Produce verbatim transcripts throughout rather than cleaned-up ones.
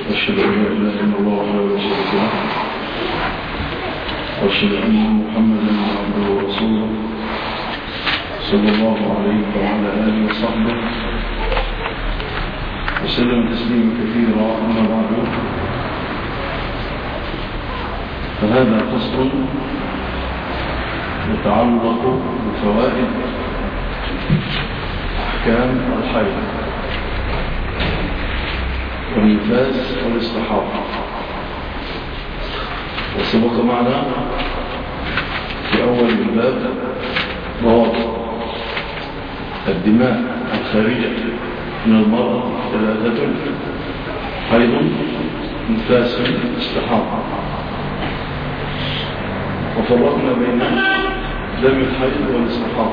وأشهد أن لا إله إلا الله وحده لا شريك له وأشهد أن محمدا عبده ورسوله صلى الله عليه وعلى آله وصحبه وسلم تسليما كثيرا. أما بعد، فهذا فصل يتعلق بفوائد أحكام الحيض والنفاس والاستحاضة. وسبق معنا في أول الباب ضوابط الدماء الخارجة من المرأة ثلاثة: حيض، نفاس، استحاضة. وفرقنا بين دم الحيض والاستحاضة.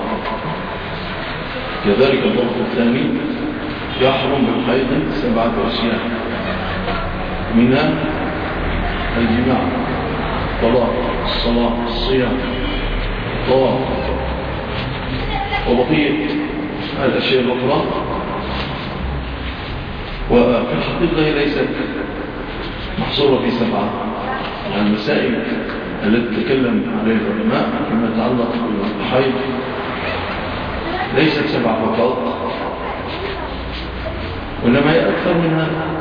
كذلك الضوابط الثاني: يحرم بالحيض سبعة أشياء، منها الجماع، الطلاق، الصلاة، الصيام، الطواف، وبقية الأشياء الأخرى. وفي الحقيقة هي ليست محصورة في سبعة. يعني المسائل التي تكلم عليها العلماء فيما يتعلق بالحيض ليست سبعة فقط، وإنما هي أكثر من هذا.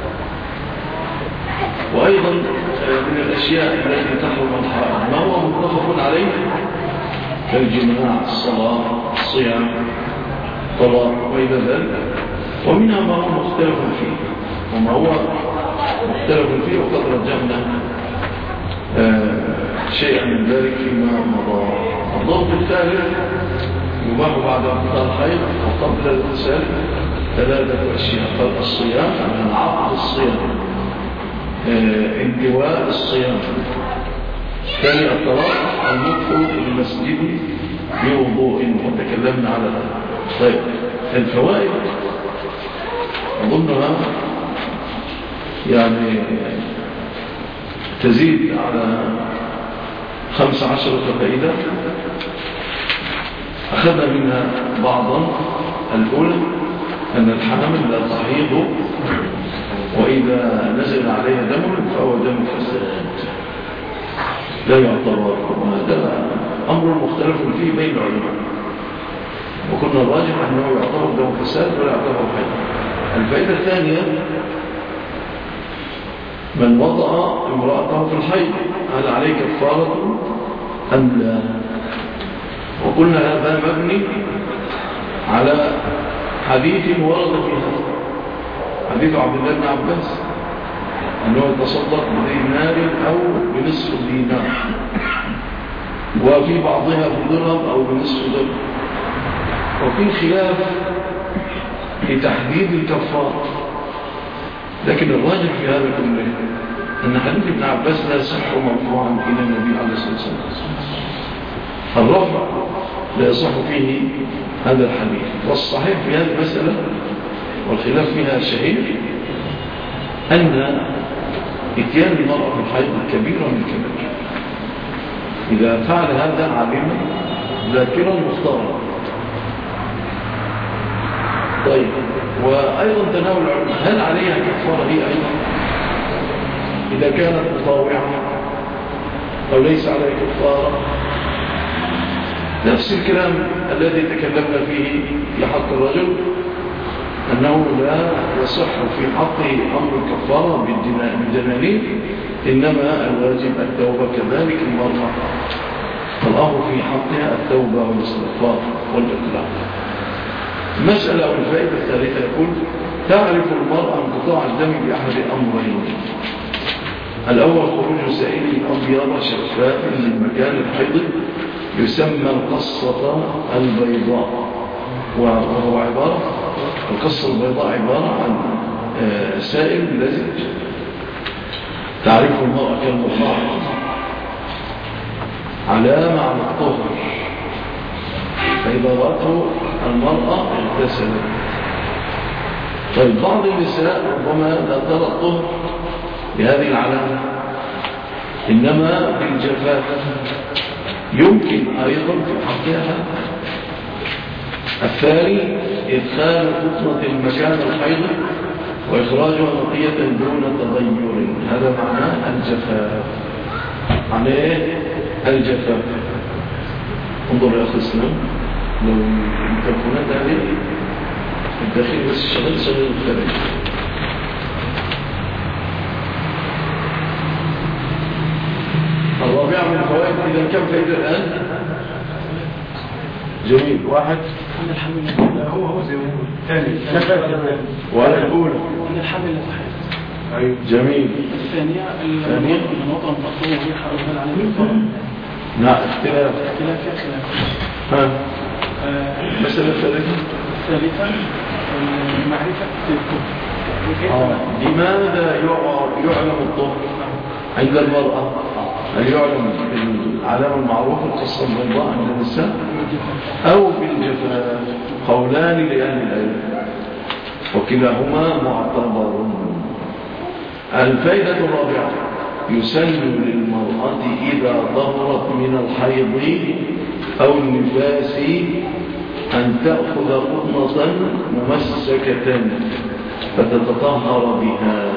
وأيضا من الأشياء التي تحرم الحرام ما هو متفق عليه كالجماع، الصلاة، الصيام، الطلاق وإلى ذلك. ومنها ما هو مختلف فيه وما هو مختلف فيه، وقد رجعنا شيئا من ذلك فيما مضى. الضبط الثالث: يباح بعد انقضاء الحيض وقبل الاغتسال ثلاثة أشياء: فرق الصيام، من عقد الصيام، انتواء الصيام. ثاني الطلاق، النطق المسجد بوضوء، وتكلمنا على هذا. طيب، الفوائد أظنها يعني تزيد على خمس عشرة فائدة. أخذنا منها بعضا. الأولى أن الحامل لا تحيض، وإذا نزل عليها دم فهو دم فساد لا يعتبر. وهذا أمر مختلف فيه بين العلماء، وكنا الراجح أنه يعتبر دم فساد ولا يعتبر حيض. الفائدة الثانية: من وضع امرأته في الحيض هل عليه كفارة أم لا؟ وقلنا هذا مبني على حديث ورد فيها، حديث عبد الله بن عباس أنه يتصدق بدينار أو بنصف دينار، وفي بعضها بدرهم أو بنصف درهم. وفي خلاف في تحديد الكفارة، لكن الراجح في هذا كله أن حديث ابن عباس لا يصح مرفوعا إلى النبي عليه الصلاة والسلام. الرفع لا يصح فيه هذا الحديث. والصحيح في هذه المسألة والخلاف فيها شهير أن إتيان المرأة في الحيض كبيرة من الكبائر. إذا فعل هذا عالما ذاكرا مختارا. طيب، وأيضا تناول العلماء هل عليها كفارة هي أيضا إذا كانت مطاوعة أو ليس عليها كفارة؟ نفس الكلام الذي تكلمنا فيه في حق الرجل، أنه لا يصح في حقه أمر الكفارة بالدنانير، إنما الواجب التوبة. كذلك المرأة الأمر في حقها التوبة والاستغفار والإقلاع. المسألة أو الفائدة الثالثة يقول: تعرف المرأة انقطاع الدم بأحد أمرين: الأول خروج سائل أبيض شفاف من مكان الحيض يسمى القصة البيضاء، وهو عبارة القصة البيضاء عبارة عن سائل لزج تعرف المرأة كالمخاط، علامة على الطهر، فإذا رأته المرأة اغتسلت. طيب، بعض النساء ربما لا ترى الطهر بهذه العلامة، إنما بالجفاف. يمكن أيضا في حقها. الثاني: إدخال قطنة المكان الحيض وإخراجها نقية دون تغير، هذا معناه الجفاف. معناه إيه؟ الجفاف. انظر يا أخي الإسلام، لو الميكروفونات هذه الداخل بس الشغل شغل الخارج. الرابعة من الفوائد، إذا كم فائدة الآن؟ جميل. واحد أن الحمل لله هو هو زي ما هو ثاني وعلى الأولى أن الحمل صحيح. أي جميل. الثانية الثانية الوطن مطلوب ويحا وهل عليه الوطن. نعم اختلاف اختلاف اختلاف ها مثلا الثالثة الثالثة المعرفة آه. لماذا يعلم الطهر عند المرأة؟ هل يعلم بالعلامة المعروفة القصة البيضاء عند النساء أو بالجفاف؟ قولان لأهل العلم وكلاهما معتبر. الفائدة الرابعة، يسن للمرأة إذا ظهرت من الحيض أو النفاس أن تأخذ قطنة ممسكة فتتطهر بها.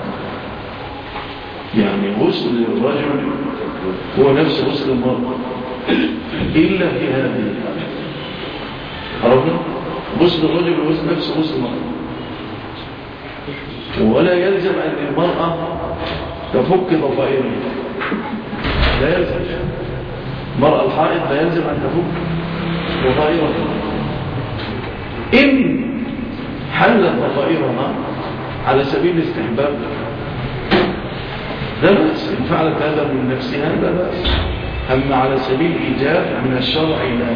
يعني غسل الرجل هو نفس غسل المرأة إلا في هذه عرفنا؟ غسل الرجل هو نفس غسل المرأة، ولا يلزم أن المرأة تفك ضفائرها، لا يلزم. المرأة الحائض لا يلزم أن تفك ضفائرها. إن حلت ضفائرها على سبيل الاستحباب لا بأس، إن فعلت هذا من نفسها لا بأس. أما على سبيل الإيجاب من الشرع لا.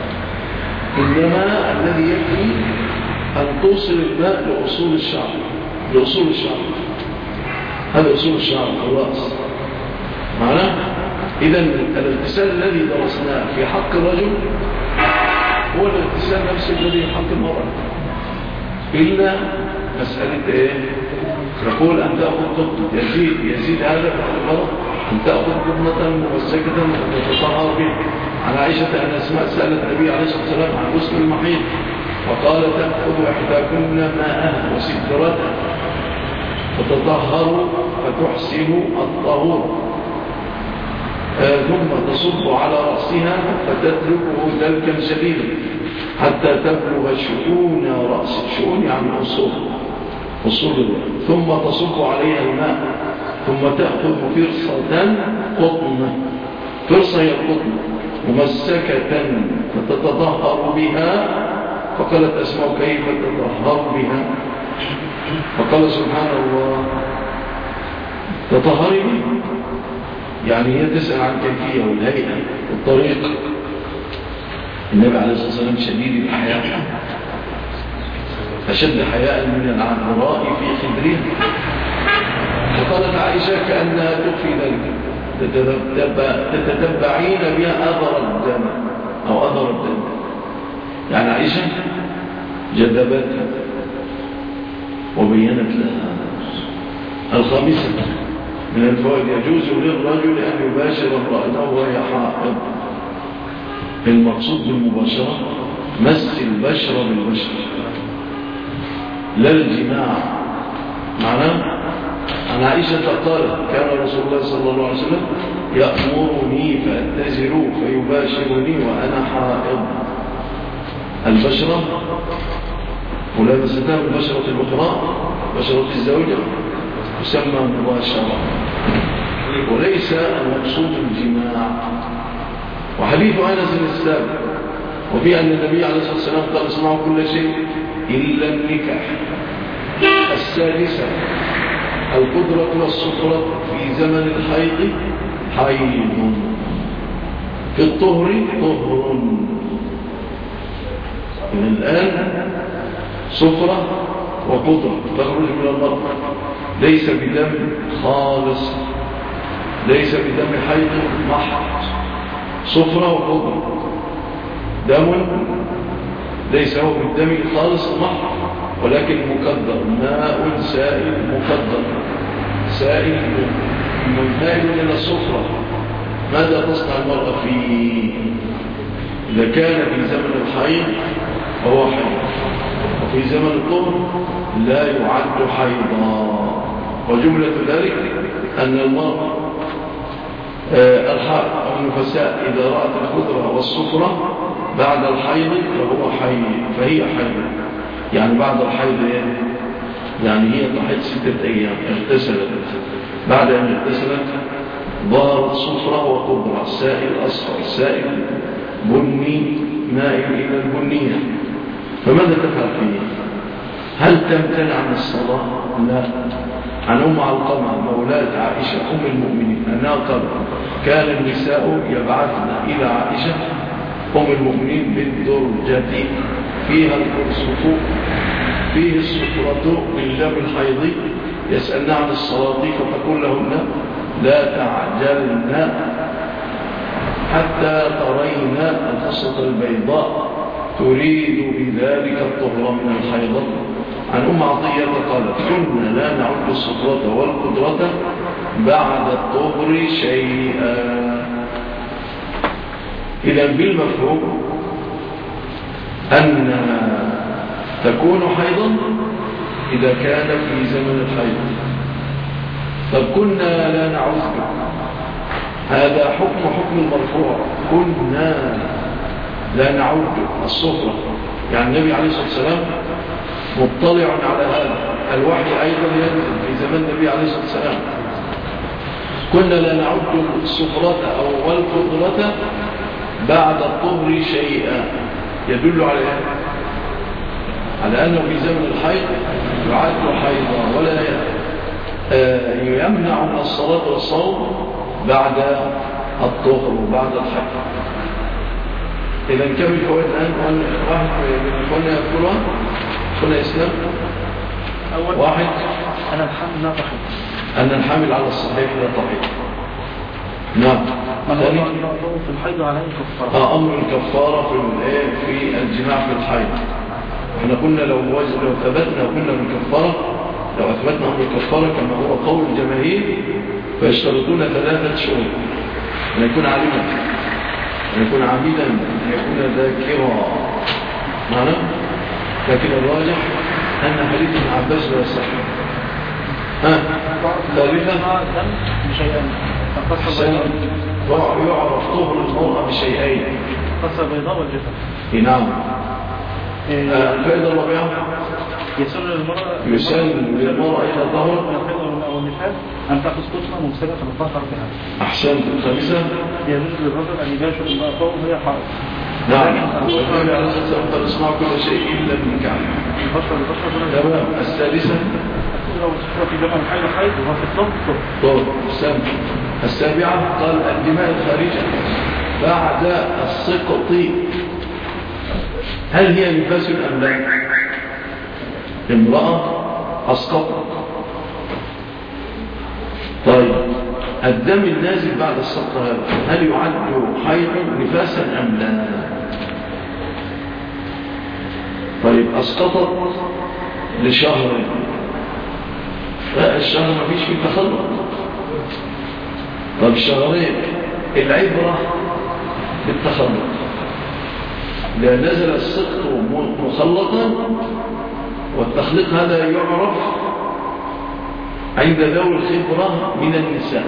إنما الذي يكفي أن توصل الماء لأصول الشعر، لأصول الشعر، هذا أصول الشعر الرأس معناه. إذن الاغتسال الذي درسناه في حق الرجل هو الاغتسال نفسه الذي في حق المرأة، إلا مسألة إيه؟ يقول أن تأخذ قطنة، يزيد يزيد هذا في حق المرأة، أن تأخذ قطنة ممسكة وتتطهر به. عن عائشة أن أسماء سألت النبي عليه الصلاة والسلام عن غسل المحيض وقال تأخذ إحداكن ماءها وسدرتها فتطهر فتحسن الطهور، آه ثم تصب على رأسها فتتركه دلكا شديدا حتى تبلغ شؤون رأس، شؤون يعني أصول أصول، ثم تصب عليها الماء، ثم تأخذ فرصة قطنة، فرصة هي القطنة ممسكة فتتطهر بها. فقالت أسماء كيف تتطهر بها؟ فقال سبحان الله تطهري بها، يعني هي تسأل عن كيفية والهيئة والطريقة. النبي عليه الصلاة والسلام شديد الحياء، أشد حياء من العذراء في خدرها. وقالت عائشة كأنها تخفي ذلك، تتتبعين بها أثر الدم أو أثر الدم. يعني عائشة جذبتها وبينت لها. الخامسة من الفوائد، يجوز للرجل أن يباشر امرأته وهي حائض. المقصود بالمباشرة مس البشرة بالبشرة لا الجماع. معناه عن عائشة قالت كان رسول الله صلى الله عليه وسلم يأمرني فأتزر فيباشرني وأنا حائض. البشرة ملامستها بالبشرة الأخرى، بشرة الزوجة، يسمى مباشرة وليس المقصود الجماع. وحديث أنس السابق وفي أن النبي عليه الصلاة والسلام قال اصنعوا كل شيء إلا النكاح. السادسة القدرة والسفرة في زمن الحيض حيض، في الطهر طهر. من الآن سفرة وقدرة تخرج من المرأة، ليس بدم خالص، ليس بدم حيض محض، سفرة وقدرة. دم ليس هو بالدم خالص محض ولكن مقدر، ماء سائل مقدر، سائل مائل إلى السفرة. ماذا تصنع المرأة فيه؟ إذا كان في زمن الحيض فهو حيض، وفي زمن الطهر لا يعد حيضا. وجملة ذلك أن المرأة الحائض أو النفساء إذا رأت الخضرة والصفرة بعد الحيض فهو حيض، فهي حيض. يعني بعد الحيض يعني هي تحيض ستة أيام، اغتسلت، بعد أن اغتسلت ظهرت صفرة وخضرة، سائل أصفر، سائل بني مائل إلى البنية، فماذا تفعل فيه؟ هل تمتنع عن الصلاة؟ لا. عن أم علقمة مولاة عائشة أم المؤمنين أنها قال كان النساء يبعثن إلى عائشة أم المؤمنين بالدرجة فيها الصفوف فيه الصفرة من دم الحيض يسألن عن الصلاة فتقول لهن لا تعجلن حتى ترين القصة البيضاء تريد بذلك الطهر من الحيض. عن أم عطية قالت كنا لا نعد الصفرة والقدرة بعد الطهر شيئا. إذا بالمفهوم أن تكون حيضا إذا كان في زمن الحيض. طب كنا لا نعوذ هذا حكم حكم المرفوع، كنا لا نعود الصفرة، يعني النبي عليه الصلاة والسلام مطلع على هذا، الوحي أيضا ينزل في زمن النبي عليه الصلاة والسلام. كنا لا نعد الصفرة أو والقدرة بعد الطهر شيئا، يدل على على أنه في زمن الحيض يعد حيضا ولا يمنع من الصلاة والصوم بعد الطهر وبعد الحيض. إذا كم الفوائد الآن؟ واحد من إخواننا يذكرها. إخواننا إسلام واحد أنا الحمل لا تحيض، أن الحامل على الصحيح لا تحيض. نعم. ثاني في الحيض عليه كفارة. آه أمر الكفارة في في الجماع في الحيض. احنا قلنا لو وجد لو ثبتنا قلنا بالكفارة، لو أثبتنا أمر الكفارة كما هو قول الجماهير فيشترطون ثلاثة شروط: أن يكون عالما، أن يكون عبيدا، أن يكون ذاكرا. معنى لكن الراجح أن حديث ابن عباس لا يصح. ها ثالثا يعرف طهر المرأة بشيئين: قصة بيضاء والجفة. نعم. الفائدة الرابعة يسن للمرأة يسن للمرأة إذا ظهرت من الحيض أو النفاس أن تأخذ قطنة ممسكة بالظهر بها. أحسنت. الخامسة يجوز للرجل أن يباشر امرأته وهي حائض. نعم. والنبي عليه الصلاة والسلام قد يصنع كل شيء إلا النكاح. تمام. السادسة لو في زمن الحيض حيض وفي الطهر طهر. السابعة السابعة قال الدماء الخارجة بعد السقط هل هي نفاس أم لا؟ امرأة أسقطت، طيب الدم النازل بعد السقط هذا هل يعد حيض نفاسا أم لا؟ طيب أسقطت لشهر، الشهر ما فيش فيه تخلق، طيب شهرين العبرة بالتخلق، لا نزل السقط مخلطا، والتخليق هذا يعرف عند ذوي الخبرة من النساء.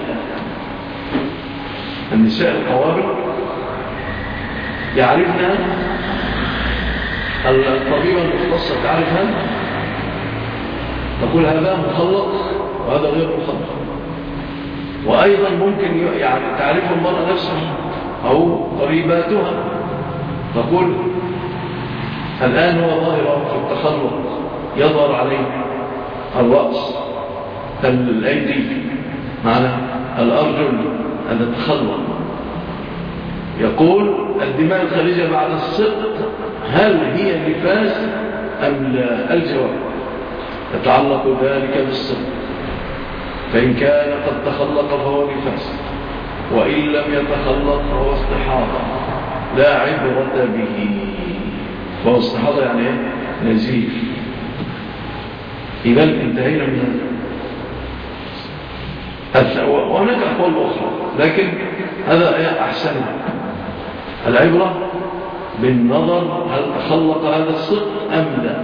النساء القوابل يعرفنا، الطبيبة المختصة تعرفها، تقول هذا مخلط وهذا غير مخلط. وأيضا ممكن يعني تعرف المرأة نفسها أو قريباتها، تقول الآن هو ظاهر في التخلط، يظهر عليه الرأس، الأيدي، معنى الأرجل، هذا التخلط. يقول الدماء الخارجة بعد السقط هل هي نفاس أم لا؟ الجواب يتعلق ذلك بالسقط، فإن كان قد تخلق فهو نفاس، وإن لم يتخلق فهو استحاضة لا عبرة به. فهو استحاضة يعني نزيف. إذا انتهينا من هذا. وهناك أقوال أخرى لكن هذا أحسن. العبرة بالنظر هل تخلق هذا الصدق أم لا.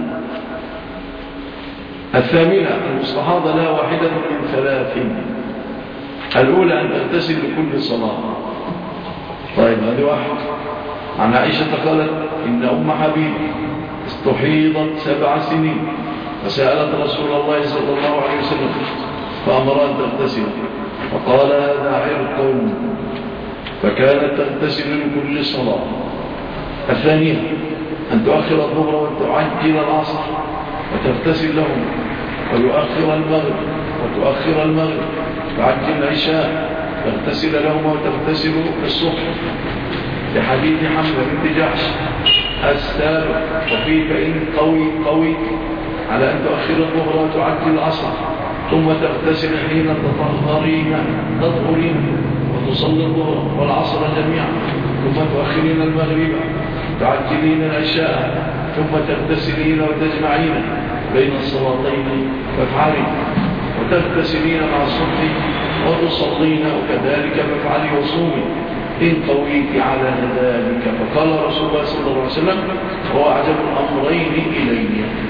الثامنة المستحاضة لا واحدة من ثلاث. الأولى أن تغتسل لكل صلاة. طيب هذه واحد. عن عائشة قالت إن أم حبيب استحيضت سبع سنين فسألت رسول الله صلى الله عليه وسلم فأمر أن تغتسل فقال هذا عرق فكانت تغتسل لكل صلاة. الثانية أن تؤخر الظهر وتعجل العصر وتغتسل لهم ويؤخر المغرب وتؤخر المغرب تعجل العشاء تغتسل لهم وتغتسل الصبح لحديث حمزة بنت جحش السابق. وفيه فإن قوي قوي على أن تؤخر الظهر وتعجل العصر ثم تغتسل حين تطهرين تطهرين وتصلي الظهر والعصر جميعا ثم تؤخرين المغرب تعجلين العشاء ثم تغتسلين وتجمعين بين الصلاتين فافعلي وتغتسلين مع الصبح وتصلين وكذلك فافعلي وصومي إن قويت على ذلك. فقال رسول الله صلى الله عليه وسلم هو أعجب الأمرين إلي.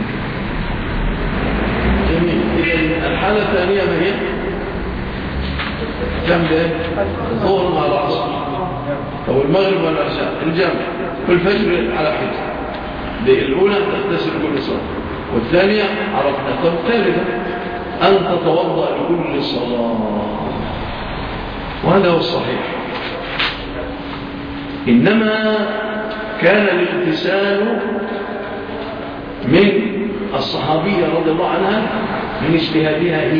جميل. إذن الحالة الثانية ما هي؟ كم ده؟ الظهر مع العصر أو المغرب والعشاء الجمع والفجر على حد. الأولى تغتسل كل صلاة والثانية عرفنا. والثالثة أن تتوضأ لكل صلاة وهذا هو الصحيح. إنما كان الاغتسال من الصحابية رضي الله عنها من اجتهادها هي،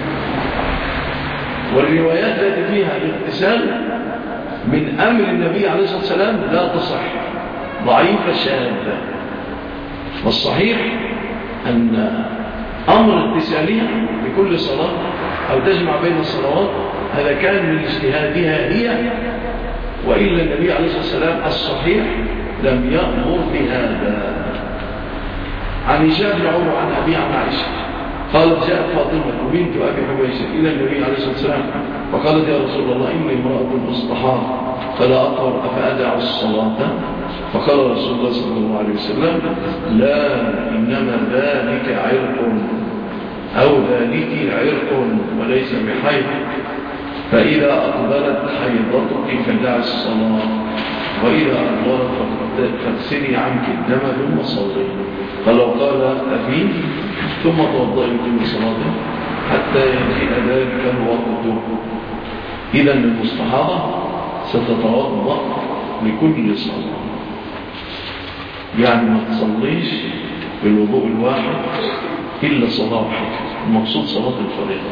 والروايات التي فيها الاغتسال من أمر النبي عليه الصلاة والسلام لا تصح، ضعيفة شاذة. والصحيح أن أمر اغتسالها بكل صلاة أو تجمع بين الصلوات هذا كان من اجتهادها هي، وإلا النبي عليه الصلاة والسلام الصحيح لم يأمر بهذا. عن هشام بن عروة عن أبي عن عائشة قالت جاءت فاطمة بنت أبي حبيش إلى النبي عليه الصلاة والسلام فقالت يا رسول الله إني امرأة مستحاض فلا أطهر أفأدع الصلاة؟ فقال رسول الله صلى الله عليه وسلم لا إنما ذلك عرق أو ذلك عرق وليس بحيض فإذا أقبلت حيضتك فدع الصلاة وإذا أقبلت فاغسلي عنك الدم ثم صلي. فلو قال أبي ثم توضئي لكل صلاة حتى يجيء ذلك الوقت. إذا المستحاضة ستتوضأ لكل صلاة، يعني ما تصليش بالوضوء الواحد إلا صلاة واحدة، المقصود صلاة الفريضة،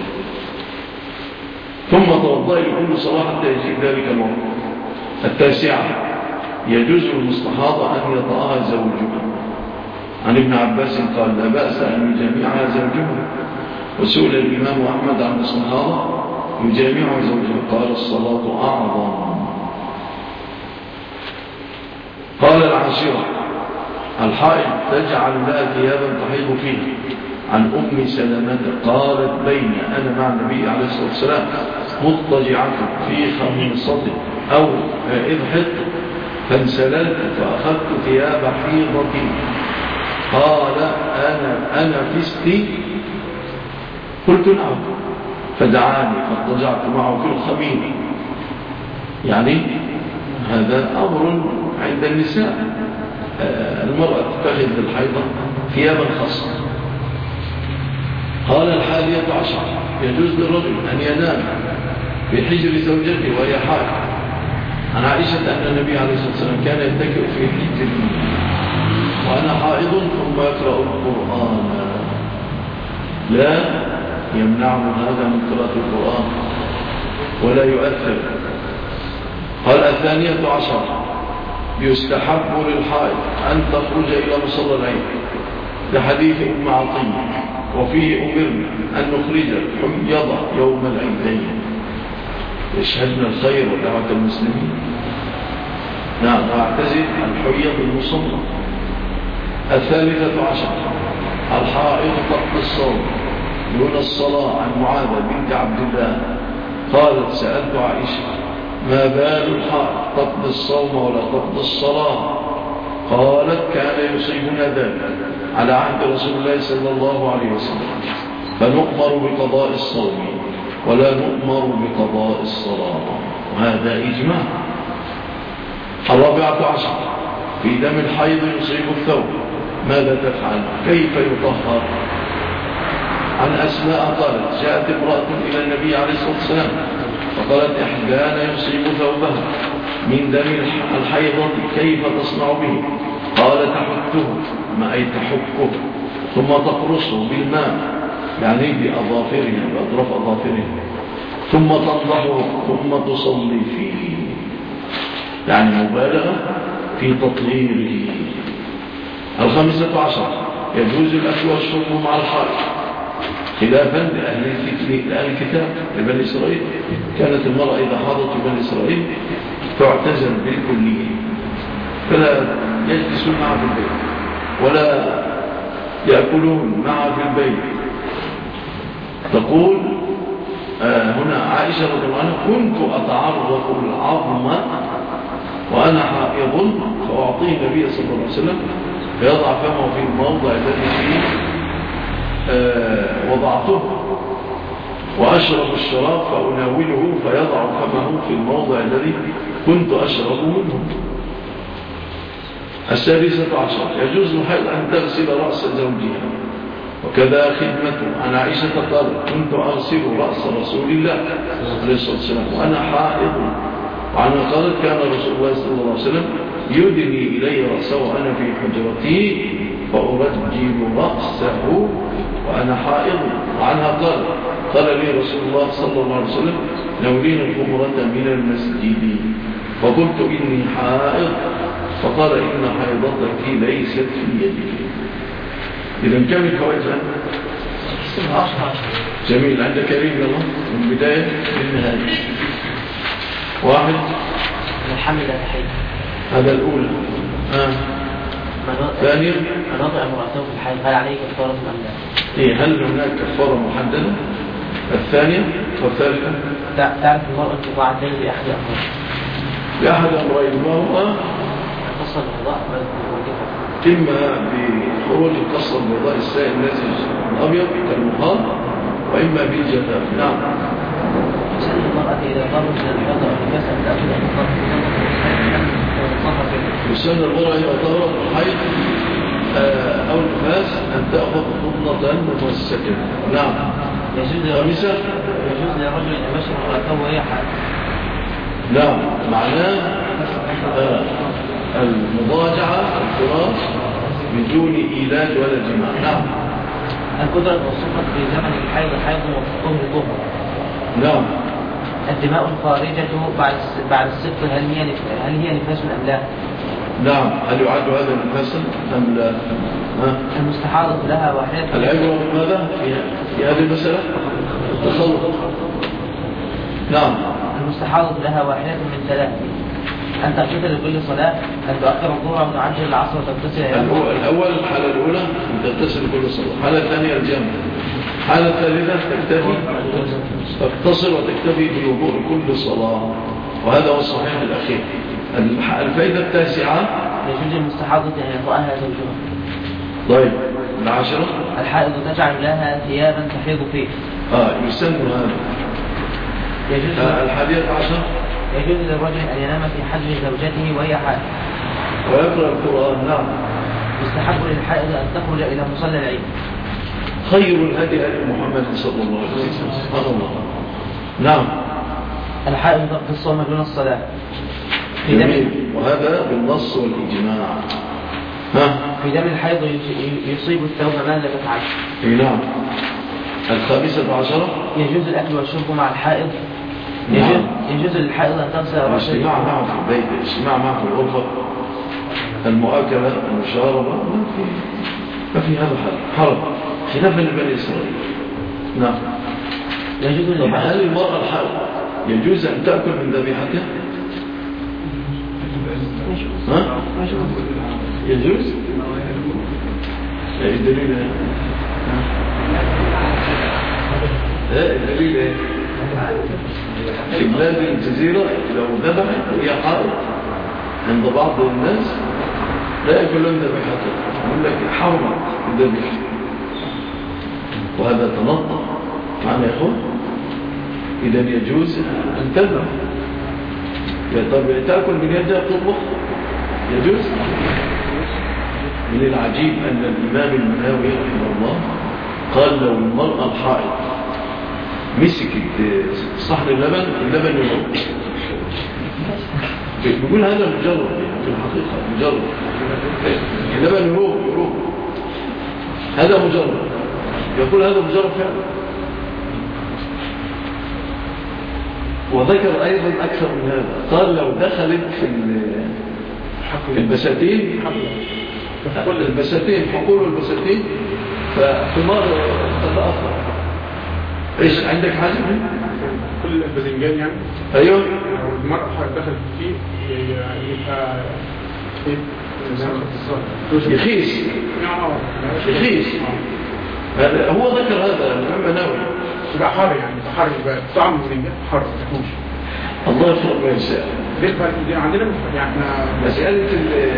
ثم توضئي لكل صلاة حتى يجيء ذلك الوقت. التاسعة يجوز للمستحاضة أن يطأها زوجها. عن ابن عباس قال لا بأس أن يجامعها زوجها. وسئل الإمام أحمد عن المستحاضة يجامع زوجها قال الصلاة أعظم. قال العاشرة الحائض تجعل لها ثيابا تحيض فيه. عن أم سلمة قالت بين أنا مع النبي عليه الصلاة والسلام مضطجعة في خميصة أو إذ حط فانسللت فأخذت ثياب حيضتي قال أنا أنا فستي قلت نعم فدعاني فاضطجعت معه في الخميل. يعني هذا أمر عند النساء، المرأة تتخذ بالحيضة ثيابا خاصة. قال الحادية عشر يجوز للرجل أن ينام في حجر زوجته وهي حائض. عن عائشة أن النبي عليه الصلاة والسلام كان يتكئ في حجر وأنا حائض ثم يقرأ القرآن لا يمنعه هذا من قراءة القرآن ولا يؤثر. قال الثانية عشر يستحب للحائض أن تخرج إلى مصلى العيد لحديث أم عطية وفيه أمرنا أن نخرج الحيض يوم العيدين يشهدنا الخير ودعوة المسلمين. نعم واعتزل الحيض المصلى. الثالثة عشر الحائض تقضي الصوم دون الصلاة. عن معاذ بنت عبد الله قالت سألت عائشة ما بال الحائض تقضي الصوم ولا تقضي الصلاة؟ قالت كان يصيبنا ذلك على عهد رسول الله صلى الله عليه وسلم، فنؤمر بقضاء الصوم ولا نؤمر بقضاء الصلاة، وهذا إجماع. الرابعة عشر في دم الحيض يصيب الثوب ماذا تفعل؟ كيف يطهر؟ عن أسماء قالت جاءت امرأة إلى النبي عليه الصلاة والسلام فقالت إحدانا يصيب ثوبها من دم الحيضة كيف تصنع به؟ قال تحكه، ما أي تحكه، ثم تقرصه بالماء يعني بأظافرها بأطراف أظافرها، ثم تنضحه ثم تصلي فيه، يعني مبالغة في تطهيره. الخامسة عشر يجوز الأكل والشرب مع الحائض خلافا لأهل الكتاب لبني إسرائيل. كانت المرأة إذا حاضت بني إسرائيل تعتزل بالكلية، فلا يجلسون معها في البيت ولا يأكلون معها في البيت. تقول آه هنا عائشة رضي الله عنها كنت أتعرض العظم وأنا حائض فأعطيه النبي صلى الله عليه وسلم فيضع فمه في الموضع الذي فيه آه وضعته وأشرب الشراب فأناوله فيضع فمه في الموضع الذي كنت أشرب منه. السادسة عشر يجوز الحيض أن تغسل رأس زوجها وكذا خدمته. عن عائشة قالت كنت أغسل رأس رسول الله عليه الصلاة والسلام وأنا حائض. وعنها قالت كان رسول الله صلى الله عليه وسلم يدني إلي رأسه وأنا في حجرتي فأرجل رأسه وأنا حائض. وعنها قال قال لي رسول الله صلى الله عليه وسلم نولين الخمرة من المسجد فقلت إني حائض فقال إن حيضتك ليست في يدك. إذن كم الفوائد؟ جميل. عند كريم الله من بداية للنهاية. واحد الحمل لا تحيد، هذا الأولى. آه. ثانيا من وضع امرأته في الحيض هل عليه كفارة أم لا؟ إيه هل هناك كفارة محددة؟ الثانية والثالثة تعرف المرأة انقطاع الدم بأحد أمرين. بأحد أمرين ما هو؟ قصة الرضاء إما بخروج القصة الرضاء السائل النازل الأبيض كالمخاض وإما بالجفاف. نعم. يسأل المرأة إذا طارت من الحيض أو نفاسا تأخذ أن تطهر به. يسأل المرأة إذا طارت الحيض أو النفاس أن تأخذ خطنة ممسكة. نعم. يجوز يجوز للرجل أن يبشر امرأته وهي حائض. نعم. معناه آه المضاجعة الفراش بدون إيلاد ولا جماع. نعم. القدرة وصفت في زمن الحيض حيض والطهر طهر. نعم. الدماء الخارجة بعد بعد السبط هل هي هل هي نفاس أم لا؟ نعم. هل يعد هذا نفاسا أم لا؟ ها؟ المستحاضة لها واحدة. العبرة بماذا في هذه المسألة؟ التخلط. نعم. المستحاضة لها واحدة من ثلاث: أن تغتسل لكل صلاة، أن تؤخر الظهر وتعجل العصر وتغتسل. الأول الحالة الأولى أن تغتسل لكل صلاة، الحالة الثانية الجمع، الحالة الثالثة تكتفي تقتصر وتكتفي بالوضوء كل صلاة، وهذا هو الصحيح الأخير. الفائدة التاسعة يجوز المستحاضة أن يطأها زوجها. طيب. العاشرة الحائض تجعل لها ثيابا تحيض فيه. آه يسن هذا. يجوز آه الحادية عشر يجوز للرجل أن ينام في حجر زوجته وهي حائض ويقرأ القرآن. نعم. يستحب للحائض أن تخرج إلى مصلى العيد. خير الهدي هدي محمد صلى الله عليه وسلم. سبحان الله. نعم. الحائض تقضي الصوم دون الصلاة. في دم وهذا بالنص والإجماع. ها؟ في دم الحيض يصيب الثوب ماذا تفعل؟ نعم. الخامسة عشرة يجوز الأكل والشرب مع الحائض. يجوز, نعم. يجوز للحائض أن تغسل رأسها. الاجتماع معه في البيت، الاجتماع معه في الغرفة، المؤاكلة، المشاربة، ما في ما في هذا حرج خلافا لبني إسرائيل. نعم. يجوز للحائض. هل المرأة الحائض يجوز أن تأكل من ذبيحتها؟ ها؟ يجوز؟ ايه الدليل ايه؟ ايه الدليل ايه؟ في بلاد الجزيرة لو ذبحت وهي حائض عند بعض الناس لا يقولون ذبيحته، يقول لك حرمت الذبيحة، وهذا تنطق معنى يقول إذا يجوز أن تذبح. طب تأكل من يدها تطبخ يجوز؟ من العجيب أن الإمام المناوي رحمه الله قال لو المرأة الحائض مسكت صحن اللبن اللبن يروح، بيقول هذا مجرد في الحقيقة مجرد اللبن يروح يروح هذا مجرد، يقول هذا مجرد فعلا. وذكر أيضا أكثر من هذا، قال لو دخلت في البساتين البساتين حقول البساتين فثمار تتأثر. إيش عندك حاجة منه؟ كل الباذنجان يعني أيوه المرأة دخلت فيه يبقى يخيس يخيس. هو ذكر هذا الإمام النووي يبقى حار يعني حار يبقى طعم الباذنجان حار تاكلوش. الله يفرق ما يشاء. عندنا يعني احنا مسألة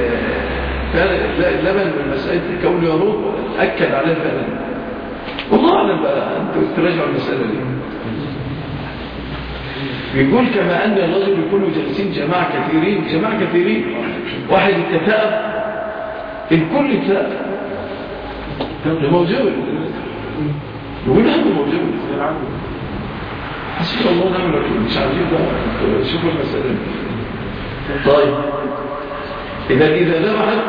اللبن مسألة كون يروق أكد عليه فعلا. والله أعلم بقى أنتوا تراجعوا المسألة دي. بيقول كما أن الرجل يكونوا جالسين جماعة كثيرين جماعة كثيرين واحد اتفاق الكل اتفاق موجود يقول هذا موجود حسب الله نعم لكم مش عارفين بقى شوفوا المسألة. طيب إذا إذا ذبحت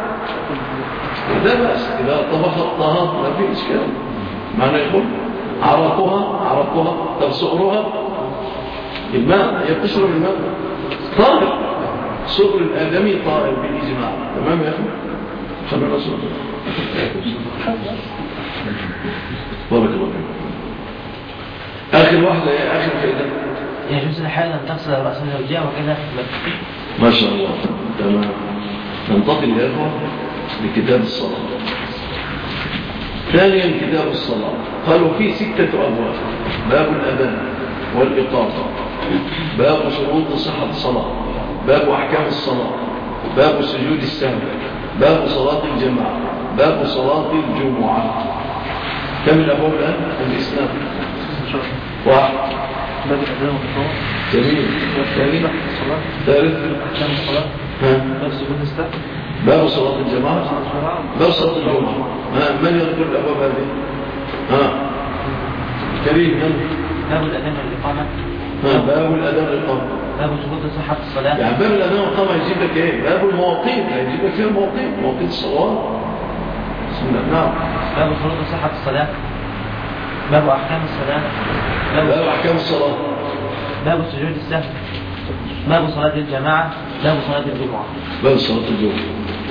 لا بأس، إذا طبخت طهات ما في إشكال. معنى يقول عرقها عرقها طب صغرها الماء هي بتشرب الماء طاهر، صغر الآدمي طاهر بالإجماع. تمام يا أخي؟ خلنا نصر بارك الله فيك. آخر واحدة يا آخر فائدة يجوز للحائض أن تغسل رأس زوجها وكذا. ما شاء الله. تمام. ننتقل يا إخوة لكتاب الصلاة. ثانيا كتاب الصلاة قالوا فيه ستة أبواب: باب الأذان والإقامة، باب شروط صحة الصلاة، باب أحكام الصلاة، باب سجود السهو، باب صلاة الجماعة، باب صلاة الجمعة. كم الأبواب الآن؟ الإسلام واحد. باب الأذان والإقامة. جميل. ثاني الصلاة. ثالث أحكام الصلاة. باب سجود السهو. باب صلاة الجماعة. باب صلاة الجمعة. من يذكر الأبواب هذه؟ ها كريم من؟ باب الأذان والإقامة. ها باب الأذان والإقامة. باب شروط صحة الصلاة. يعني باب الأذان والإقامة يجيب لك إيه؟ باب المواقيت، يجيب لك فيها المواقيت، مواقيت الصلاة. بسم الله. نعم. باب شروط صحة الصلاة. باب أحكام الصلاة. باب, باب أحكام الصلاة. باب سجود السهو. باب صلاة الجماعة. باب صلاة الجمعة. باب صلاة الجمعة.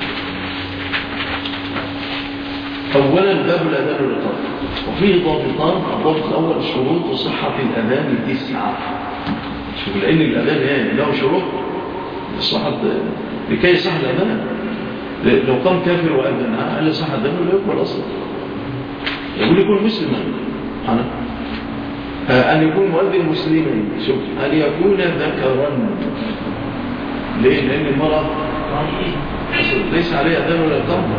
أولا باب الأذان والإقامة، وفيه ضابطان. الضابط الأول شروط صحة الأذان تسعة. شوف لأن الأذان يعني له شروط صحة لكي يصح الأذان. لو قام كافر وأذن هل صح الأذان ولا يقبل أصلا؟ يقول يكون مسلما أنا أن يكون مؤذن مسلما. شوف أن يكون ذكرا. ليه؟ لأن المرأة ليس عليها أذان ولا إقامة.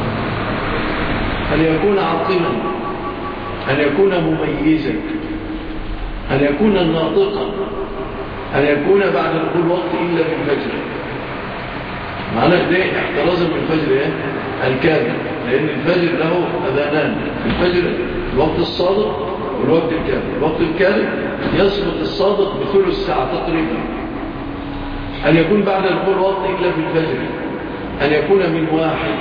أن يكون عاقلا، أن يكون مميزا، أن يكون ناطقا، أن يكون بعد دخول الوقت إلا في الفجر. معناه ليه؟ احترازا من الفجر إيه؟ الكاذب، لأن الفجر له أذانان: الفجر الوقت الصادق والوقت الكاذب. الوقت الكاذب يسبق الصادق بثلث ساعة تقريبا. أن يكون بعد دخول الوقت إلا في الفجر، أن يكون من واحد.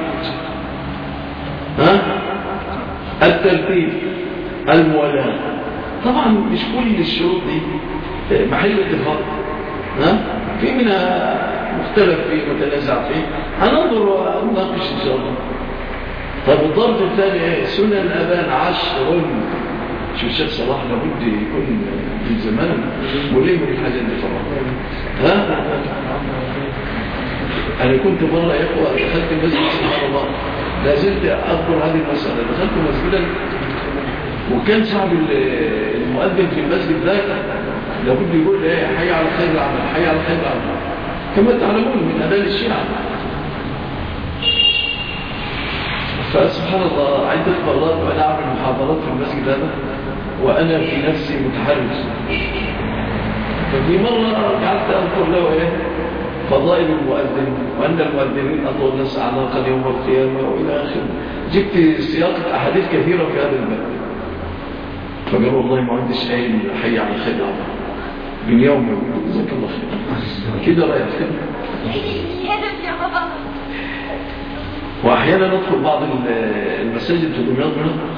ها؟ الترتيب، المولاة. طبعا مش كل الشروط دي محل اتفاق، ها؟ في منها مختلف فيه متنازع فيه، هننظر ونناقش ان شاء الله. طب الضرب الثاني ايه؟ سنن الاذان عشر. شو الشيخ صلاح لابد يكون في زمان ملم بالحاجه دي طبعا. ها؟ انا كنت مره يا اخوه دخلت المسجد سبحان الله، لا زلت اذكر هذه المساله. دخلت مسجدا وكان صاحب المؤذن في المسجد ذاك لابد يقول ايه: حي على خير العمل، حي على خير العمل، كما تعلمون من اذان الشيعه. فسبحان الله عدة مرات وأنا أعمل محاضرات في المسجد هذا وأنا في نفسي متحرج. ففي مرة قعدت أذكر له إيه فضائل المؤذن وأن المؤذنين أطول الناس أعناقا يوم القيامة وإلى آخره. جبت سياقة أحاديث كثيرة في هذا الباب. فقال والله ما عندش أي حي على خير من يوم جزاك الله خير كده رايح خير. وأحيانا ندخل بعض المساجد في دمياط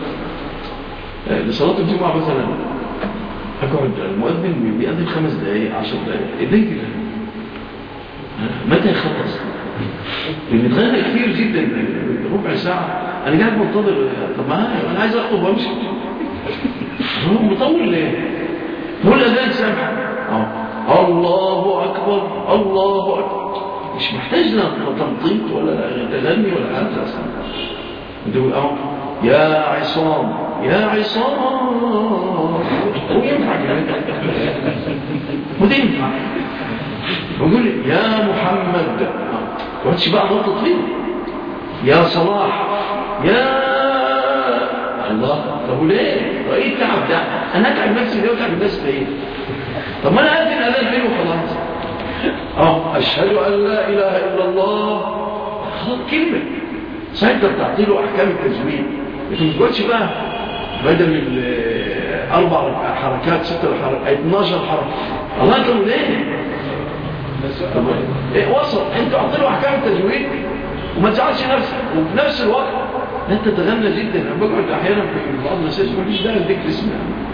لصلاة الجمعة مثلا أقعد المؤذن بيأذن خمس دقائق عشر دقائق ليه كده؟ متى يخلص؟ بنتغنى كثير جدا ربع ساعة أنا قاعد منتظر. طب ما أنا عايز أخطب وأمشي هو مطول ليه؟ هو الأذان سامع الله أكبر الله أكبر مش محتاج لا تنطيط ولا تغني ولا حاجة أصلا. تقول أهو يا عصام يا عصام هو ينفع وده ينفع ويقول يا محمد وهاتش بقى نقطة فيه يا صلاح يا الله. طب ليه؟ رأيت تعب ده أنا أتعب نفسي ده وتعب الناس ليه؟ طب ما أنا أذن أذان فين وخلاص. أه أشهد أن لا إله إلا الله خلاص كلمة صحيح ده بتعطيله أحكام التجويد لكن ما تقولش بقى بدل الأربع حركات ست حركات اثناشر حركة الله. طب ليه؟ إيه وصل أنت أعطيله أحكام التجويد وما تزعلش نفسك وفي نفس الوقت لا تتغنى جدا. أنا بقعد أحيانا في بعض المساجد ما فيش داعي الذكر اسمه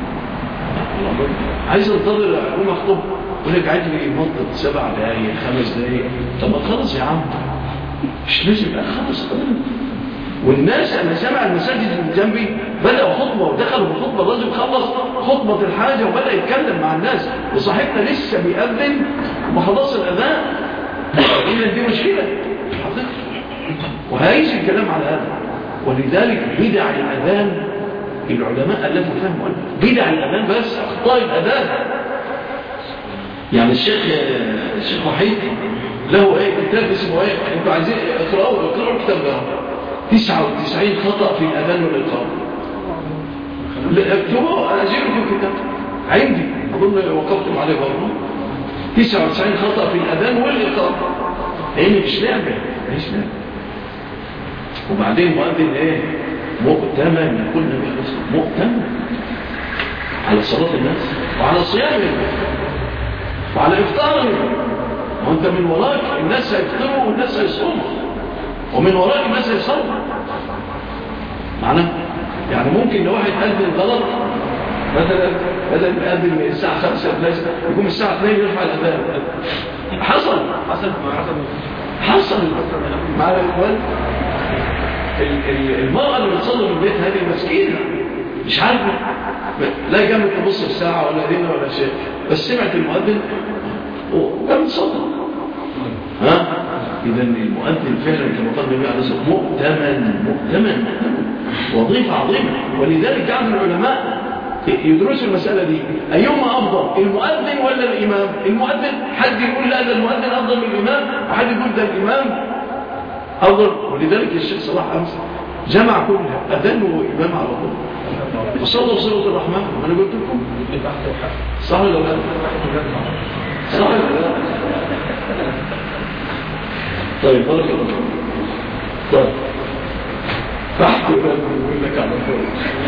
عايز انتظر أقوم أخطب يقول لك عادي يمطط سبع دقايق خمس دقايق. طب ما تخلص يا عم مش لازم بقى خلص. والناس أنا سمع المساجد اللي جنبي بدأوا خطبة ودخلوا في خطبة الرجل خلص خطبة الحاجة وبدأ يتكلم مع الناس وصاحبنا لسه بيأذن وما خلص الأذان. إذا دي مشكلة حقيقة وهيجي الكلام على هذا. ولذلك بدع الأذان العلماء الذين فهموا بدع الأذان بس أخطاء الأذان. يعني الشيخ الشيخ وحيد له ايه كتاب اسمه ايه انتوا عايزين اقرأوا اقرأوا الكتاب ده تسعة وتسعين خطأ في الأذان والإقامة. اكتبوه انا اجيب لكم الكتاب عندي اظن وقفتم عليه برضه تسعة وتسعين خطأ في الأذان والإقامة لان مش لعبة مش لعبة. وبعدين مؤذن ايه مؤتمن كل نبي مؤتمن على صلاة الناس وعلى صيام وعلى إفطارهم. وانت من وراك الناس هيفطروا والناس هيصوموا ومن وراك الناس هيصوموا معناه يعني ممكن لو واحد أذن غلط مثلا بدل ما يأذن الساعة خمسة يقوم الساعة اثنين يرفع الأذان. حصل حصل حصل مع الإخوان. المرأة اللي بتصلي في البيت هذه مسكينة مش عارفة لا جنبك تبص في ساعة ولا دين ولا شيء بس سمعت المؤذن وقام تصلي. ها إذا المؤذن فعلا كما قال النبي عليه الصلاة والسلام مؤتمن مؤتمن وظيفة عظيمة. ولذلك جعل العلماء يدرسوا المسألة دي أيهما أفضل المؤذن ولا الإمام؟ المؤذن حد يقول لا ده المؤذن أفضل من الإمام وحد يقول ده الإمام أفضل. ولذلك الشيخ صلاح أمس جمع كلها أذن وإمام على طول وصلوا بصيغة الرحمن. أنا قلت لكم صح ولا لا؟ صح ولا لا؟ طيب بارك الله. طيب تحت بقول لك على طول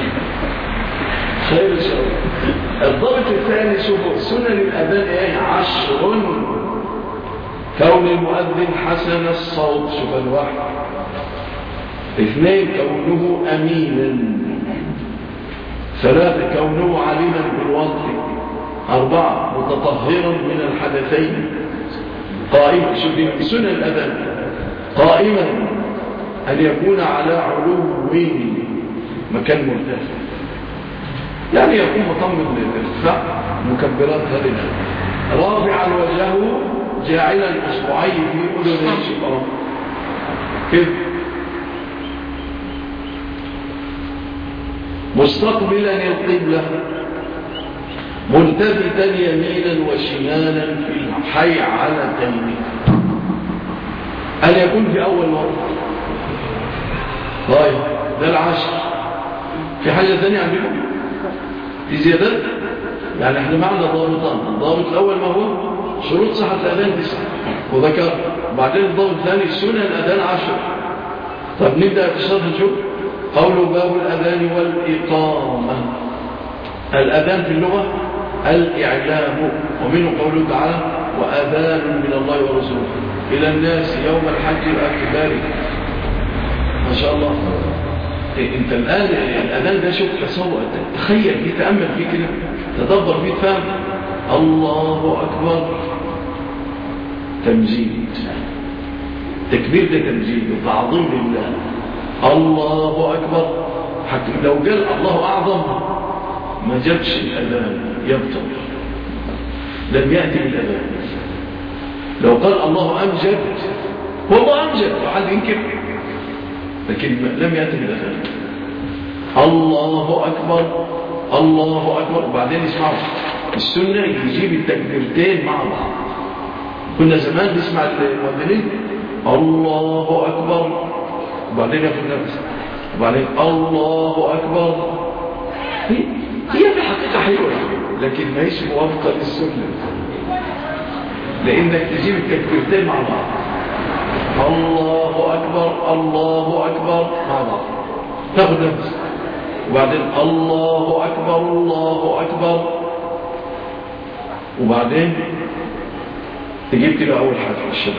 خير إن شاء الله. الضابط الثاني شوفوا سنن الأذان إيه عشر. كون المؤذن حسن الصوت شوف الواحد. اثنين كونه أمينا. ثلاثة كونه عليما بالوضع. أربعة متطهرا من الحدثين. قائما شوف دي سنن الأذان قائما أن يكون على علو مكان مرتفع يعني يكون مطمن للارتفاع مكبرات هذه. رافعا وجهه جاعلا اصبعيه في اذنيه شقرا كده مستقبلا القبلة ملتفتا يمينا وشمالا في الحي على تيمين. أن يكون في أول مرة طيب ده العاشر. في حاجة ثانية عندكم في زيادات؟ يعني احنا معنا ضابطان. الضابط الأول ما هو شروط صحة الأذان تسعة وذكر، وبعدين الضابط الثاني سنن الأذان عشر. طب نبدأ في الشرح نشوف. قوله باب الأذان والإقامة. الأذان في اللغة الإعلام، ومنه قوله تعالى وأذان من الله ورسوله إلى الناس يوم الحج الأكبر. ما شاء الله. إيه انت الآن الأذان ده شوف تصور، تخيل فيه، تأمل فيه كده، تدبر فيه، تفهم. الله أكبر تمجيد، تكبير ده تمجيد وتعظيم لله. الله أكبر، حتى لو قال الله أعظم ما جابش الأذان يبطل، لم يأتي بالأذان. لو قال الله أمجد هو الله أمجد وحد ينكر، لكن لم يأتي بالأذان. الله أكبر الله أكبر. وبعدين اسمعوا السنة يجيب التكبيرتين مع بعض. كنا زمان نسمع المؤذنين الله أكبر وبعدين ياخد نفس وبعدين الله أكبر. هي في حقيقة حلوة لكن ما هيش موافقة للسنة، لأنك تجيب التكبيرتين مع بعض. الله أكبر الله أكبر مع بعض، تاخد نفس وبعدين الله أكبر الله أكبر، وبعدين تجيب كده أول حاجة الشباب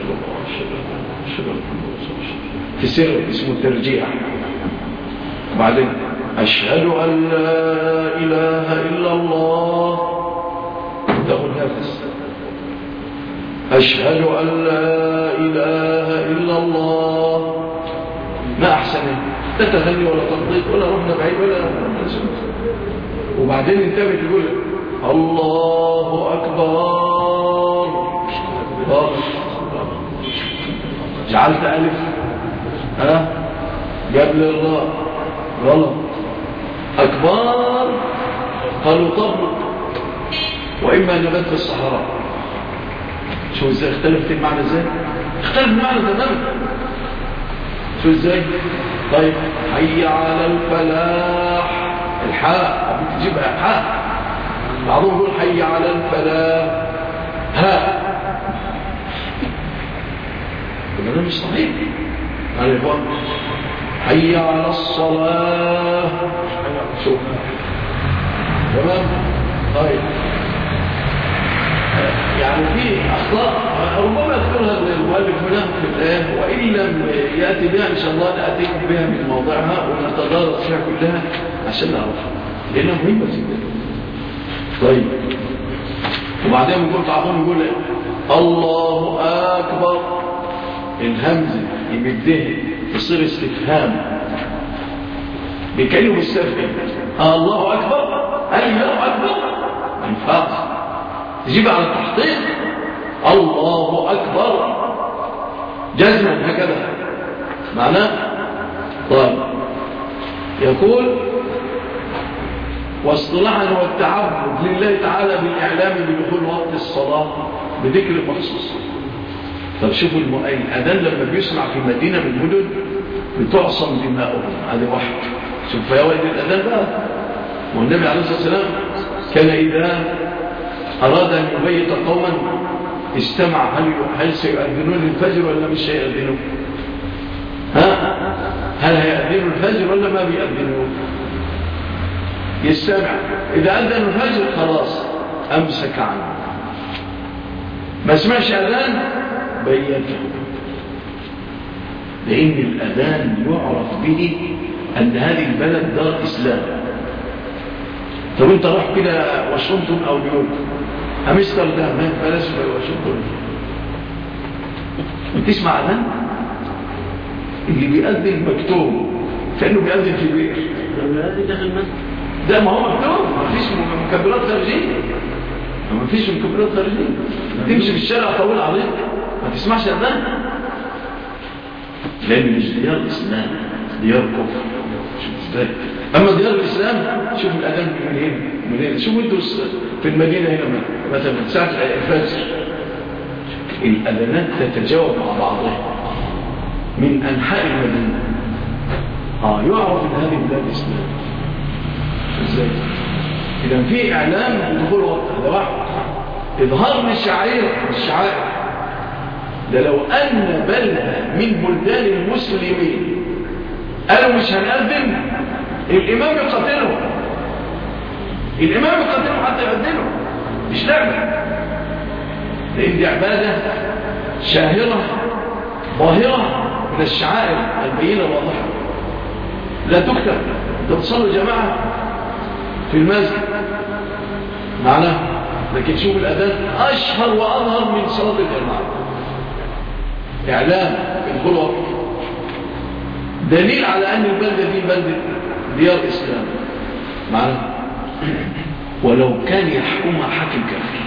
في سر اسمه الترجيع. وبعدين أشهد أن لا إله إلا الله، تاخد نفس. أشهد أن لا إله إلا الله. ما أحسنه، لا تغني ولا تنطيق ولا رحنا بعيد ولا نسمع. وبعدين انتبه تقول الله أكبر. جعلت ألف ها قبل الراء غلط. أكبر قالوا طبل، وإما نبات في الصحراء. شو ازاي اختلفت المعنى؟ ازاي اختلف المعنى تماما؟ شو ازاي؟ طيب حي على الفلاح، الحاء بتجيبها حاء، بعضهم يقول حي على الفلاح هاء، هذا مش صحيح. قال يا اخوان حي على الصلاة، شوف تمام. طيب يعني في أخطاء ربما يذكرها المؤلف هنا في الآن، وإن لم يأتي بها إن شاء الله نأتيكم بها من موضعها ونتدارس فيها كلها عشان نعرفها لأنها مهمة جدا. طيب وبعدين نقول بعضهم يقول الله أكبر، الهمزة يمده تصير استفهام بكلمة السفه. الله أكبر الله أكبر ما ينفعش تجيب على التحقيق. الله أكبر جزما هكذا معناه. طيب يقول واصطلاحا هو التعبد لله تعالى بالإعلام بدخول وقت الصلاة بذكر مخصوص. طب شوفوا الأذان لما بيسمع في مدينة من المدن بتعصم دماؤهم، هذا واحد. شوف فوائد الأذان بقى. والنبي عليه الصلاة والسلام كان إذا أراد أن يبيت قوما استمع هل هل سيؤذنون الفجر ولا مش هيؤذنون؟ ها؟ هل هيؤذنوا الفجر ولا ما بيؤذنوا؟ يستمع، إذا أذنوا الفجر خلاص أمسك عنه، ما سمعش أذان بيته، لأن الأذان يعرف به أن هذه البلد دار إسلام. طب أنت راح كده واشنطن أو نيويورك أمستردام ما بلاش واشنطن وتسمع أذان اللي بيأذن مكتوب كأنه بيأذن في بير ده، ما هو مكتوب، ما فيش مكبرات خارجية، ما فيش مكبرات خارجية. تمشي في الشارع طويل عريض ما تسمعش أذان، لأن مش ديار الإسلام، ديار كفر. شوف ازاي. أما ديار الإسلام شوف الأذان من هنا من هنا. شوف انتوا في المدينة هنا مثلا ساعة الفجر الأذانات تتجاوب مع بعضها من أنحاء المدينة. اه يعرف ان هذه بلاد الاسلام. ازاي؟ اذا في اعلام بدخول وقت، هذا واحد. اظهار للشعائر الشعائر ده لو ان بلده من بلدان المسلمين قالوا مش هنأذن، الامام يقاتله، الامام يقاتله حتى يؤذنه، مش لعبه، لان دي عباده شاهره ظاهره من الشعائر البينه الواضحه لا تكتب. ده تصلوا جماعه في المسجد معناه، لكن شوف الأذان أشهر وأظهر من صلاة الجماعة. إعلام الخلوة دليل على أن البلدة دي بلدة ديار إسلام معناه، ولو كان يحكمها حاكم كافر،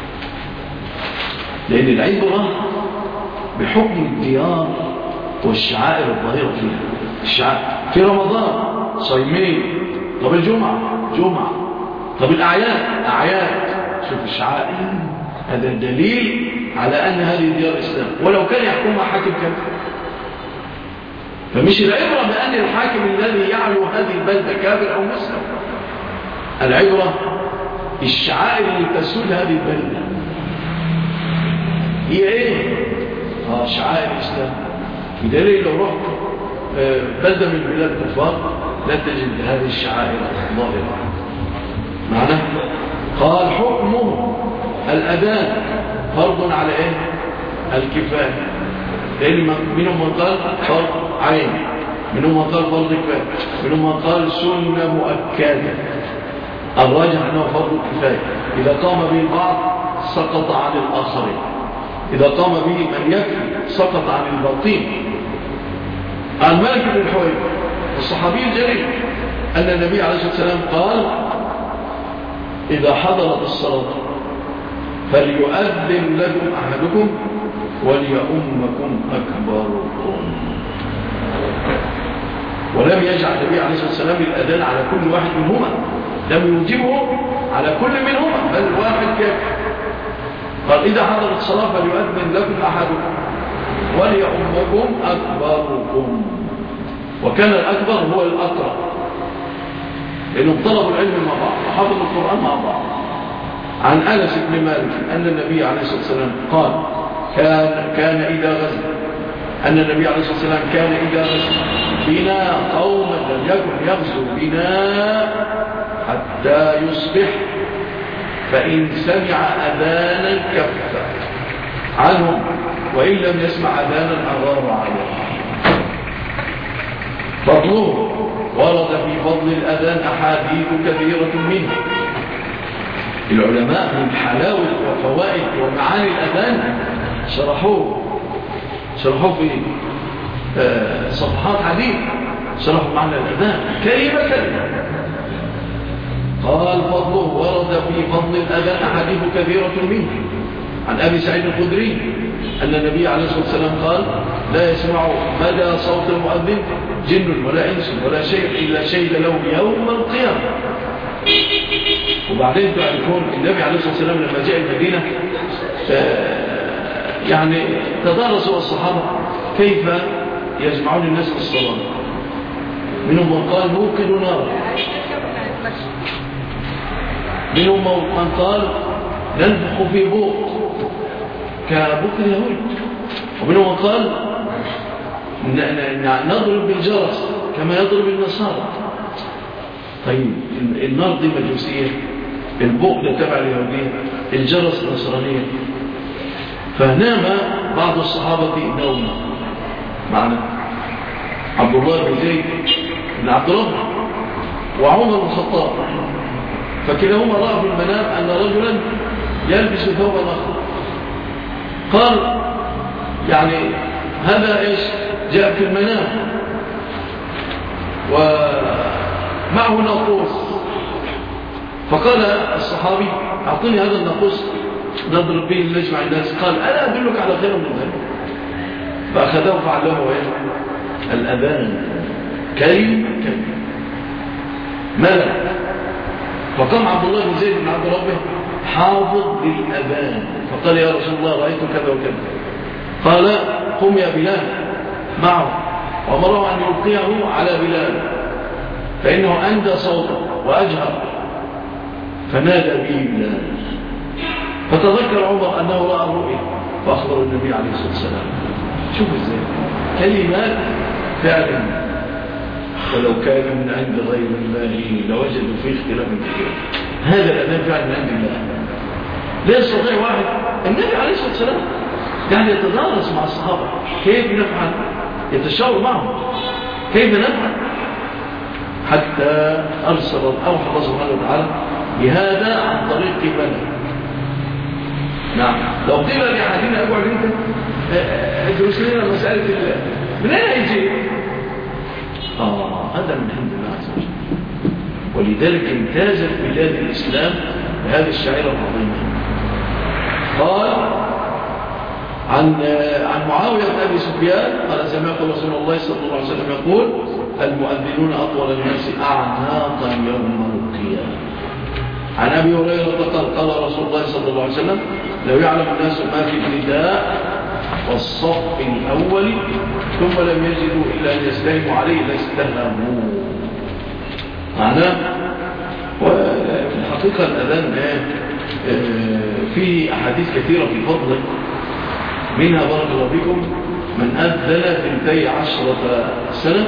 لأن العبرة بحكم الديار والشعائر الظاهرة فيها. الشعائر في رمضان صيمين، طب الجمعة جمعة، طب الأعياد أعياد، شوف الشعائر، هذا الدليل على أن هذه ديار الإسلام، ولو كان يحكمها حاكم كافر. فمش العبرة بأن الحاكم الذي يعلو هذه البلدة كافر أو مسلم، العبرة الشعائر اللي تسود هذه البلدة هي إيه؟ آه شعائر الإسلام. بدليل لو رحت بلدة من بلاد الكفار لا تجد هذه الشعائر ظاهرة معناه. قال حكمه الأذان فرض على إيه؟ الكفاية، لأن منهم من قال فرض عين، منهم من قال فرض كفاية، منهم من قال سنة مؤكدة. الراجح أنه فرض كفاية، إذا قام به البعض سقط عن الآخرين، إذا قام به من يكفي سقط عن الباقين. عن مالك بن الحويرث الصحابي الجليل أن النبي عليه الصلاة والسلام قال إذا حضرت الصلاة فليؤذن لكم أحدكم وليؤمكم أكبركم. ولم يجعل النبي عليه الصلاة والسلام الأذان على كل واحد منهما، لم يوجبه على كل منهما، بل واحد كافر. قال إذا حضرت الصلاة فليؤذن لكم أحدكم وليؤمكم أكبركم. وكان الأكبر هو الأقرب، لأنهم طلبوا العلم مع بعض وحفظوا القرآن مع بعض. عن أنس بن مالك أن النبي عليه الصلاة والسلام قال كان, كان إذا غزل أن النبي عليه الصلاة والسلام كان إذا غزل بنا قوما لم يكن يغزو بنا حتى يصبح، فإن سمع أذانا كف عنهم وإن لم يسمع أذانا أغار عليه. فضله ورد في فضل الأذان أحاديث كثيرة منه. العلماء من حلاوة وفوائد ومعاني الأذان شرحوه شرحوه في صفحات حديث، شرحوا معنى الأذان كلمة كلمة. قال فضله ورد في فضل الأذان أحاديث كثيرة منه. عن أبي سعيد الخدري أن النبي عليه الصلاة والسلام قال لا يسمع مدى صوت المؤذن جن ولا إنس ولا شيء إلا شهد له يوم القيامة. وبعدين تعرفون النبي عليه الصلاة والسلام لما جاء المدينة يعني تدارسوا الصحابة كيف يجمعون الناس بالصلاة. منهم من قال نوقد نارا، منهم من قال ننفخ في بوق كبوق اليهود، ومنهم من قال نضرب بالجرس كما يضرب النصارى. طيب النار دي مجوسية، البوق ده تبع اليهودية، الجرس نصرانية. فنام بعض الصحابة نوما معنا عبد الله بن زيد بن عبد الله وعمر بن الخطاب، فكلاهما رأى في المنام أن رجلا يلبس ثوبا أخضر. قال يعني هذا إيش جاء في المنام ومعه ناقوس. فقال الصحابي أعطني هذا الناقوس نضرب به نجمع الناس. قال ألا أدلك على خير من ذلك؟ فأخذه فعلمه الأذان كلمة كلمة ماذا؟ فقام عبد الله بن زيد بن عبد ربه حافظ للأذان، فقال يا رسول الله رأيت كذا وكذا. قال قم يا بلال معه وأمره أن يلقيه على بلال فإنه أندى صوته وأجهر، فنادى به بلال، فتذكر عمر أنه رأى الرؤيا فأخبر النبي عليه الصلاة والسلام. شوف ازاي كلمات فعلا، ولو كان من عند غير الله لوجدوا فيه اختلافا كثيرا. هذا الأذان فعلا من عند الله، لا يستطيع واحد. النبي عليه الصلاة والسلام يعني يتدارس مع الصحابة كيف نفعل، يتشاور معهم كيف نفعل، حتى أرسل أوحى الله سبحانه وتعالى بهذا عن طريق ملك. نعم، لو قيل لأحدنا أقعد أنت ادرس لنا مسألة الله، من أين يجي؟ آه هذا من عند الله عز وجل. ولذلك امتازت بلاد الإسلام بهذه الشعيرة العظيمة. قال عن عن معاوية بن أبي سفيان قال سمعت رسول الله صلى الله عليه وسلم يقول المؤذنون أطول الناس أعناقا يوم القيامة. عن أبي هريرة قال قال رسول الله صلى الله عليه وسلم لو يعلم الناس ما في النداء والصف الأول ثم لم يجدوا إلا أن يستهموا عليه لاستهموا. معناه وفي الحقيقة الأذان فيه أحاديث كثيرة في فضله، منها بارك الله بكم من أذن ثنتي عشرة سنة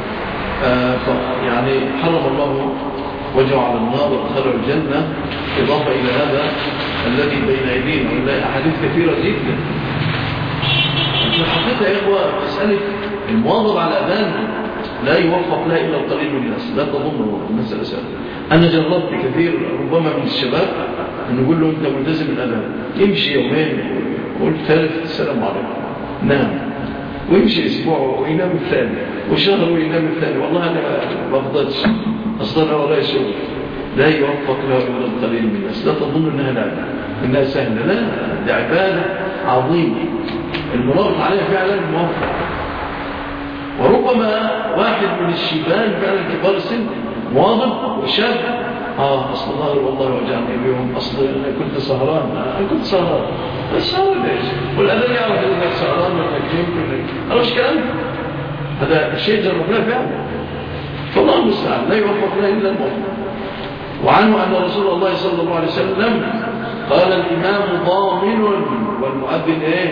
يعني حرم الله وجهه على النار وادخله الجنة، إضافة إلى هذا الذي بين أيدينا، ولا أحاديث كثيرة جدا. في الحقيقة يا إخوة مسألة المواظب على الأذان لا يوفق لها إلا القليل من الناس، لا تظن المسألة سهلة. أنا جربت كثير ربما من الشباب أن نقول له أنت ملتزم الأذان، يمشي يومين وقول ثالث السلام عليكم نام، ويمشي أسبوع وينام الثاني، وشهر وينام الثاني. والله أنا ما فضلتش أصلا ولا شغل، لا يوفق له إلا القليل من الناس. لا تظن أنها لا إنها سهلة، لا، دي عبادة عظيمة المرافق عليها فعلا موفق. وربما واحد من الشبان فعلا كبار السن واضح وشاب، اه اصل الله والله وجعني اليوم، اصل انا كنت سهران، انا كنت سهران، بس سهران ليش؟ والاذان يعرف انك سهران ولا نجم، انا مش كلام هذا الشيء جربناه فعلا. فالله المستعان لا يوفق له الا الموفق. وعنه ان رسول الله صلى الله عليه وسلم قال الامام ضامن والمؤذن ايه؟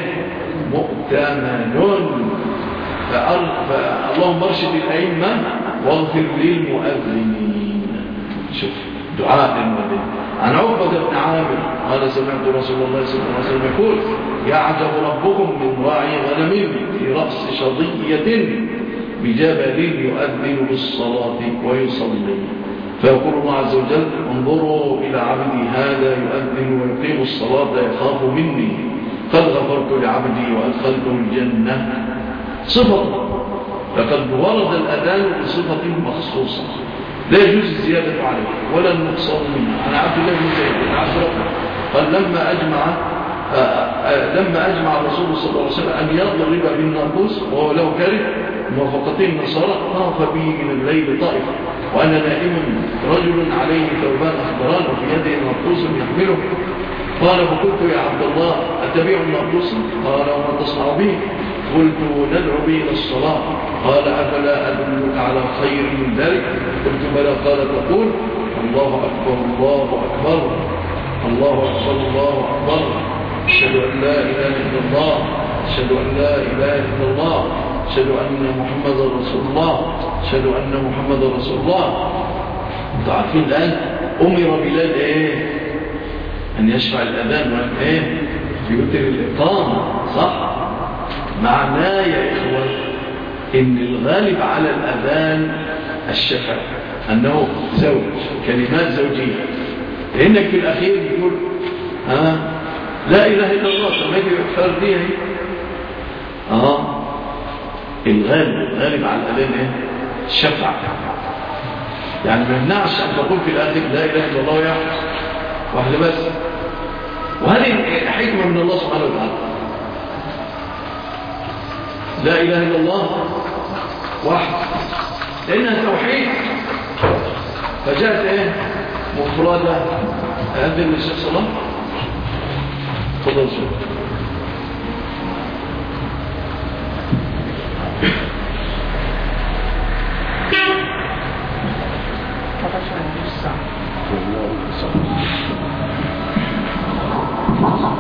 مؤتمن. فاللهم ارشد الأئمة واغفر للمؤذنين. شوف دعاء للمؤذن. عن عقبة بن عامر قال سمعت رسول الله صلى الله عليه وسلم يقول يعجب ربكم من راعي غنم في رأس شظية بجبل يؤذن بالصلاة ويصلي، فيقول الله عز وجل انظروا إلى عبدي هذا يؤذن ويقيم الصلاة يخاف مني، قد غفرت لعبدي وأدخلته الجنة. صفة، لقد ورد الأذان بصفة مخصوصة لا يجوز الزيادة عليه ولا النقصان منها. عن عبد الله بن زيد بن عبد قال لما أجمع آآ آآ لما أجمع الرسول صلى الله عليه وسلم أن يضرب بالناقوس وهو له كاره موافقتين النصارى، طاف به من الليل طائفة وأنا نائم رجل عليه ثوبان أخضران وفي يده ناقوس يحمله. قال فقلت يا عبد الله أتبيع الناقوس؟ قال وما تصنع به؟ قلت ندعو به إلى الصلاة. قال أفلا أدلك على خير من ذلك؟ قلت بلى. قال تقول الله أكبر الله أكبر الله أكبر الله أكبر أشهد أن لا إله إلا الله أشهد أن لا إله إلا الله أشهد أن محمد رسول الله أشهد أن محمد رسول الله. أنتوا عارفين الآن أمر بلال إيه؟ أن يشفع الأذان وأن إيه؟ يوتر الإقامة، صح؟ معناه يا إخوة إن الغالب على الأذان الشفع، أنه زوج، كلمات زوجية، لأنك في الأخير يقول ها لا إله إلا الله فماذا يكفر فيها. آه الغالب الغالب على الأذان إيه؟ الشفع، يعني ما يمنعش أن تقول في الآخر لا إله إلا الله يعني واحدة بس. وهذه حكمة من الله سبحانه وتعالى، لا إله إلا الله واحد، لأنها توحيد فجاءت إيه مفردة. أذن الشيخ صلاح تفضل شيخ.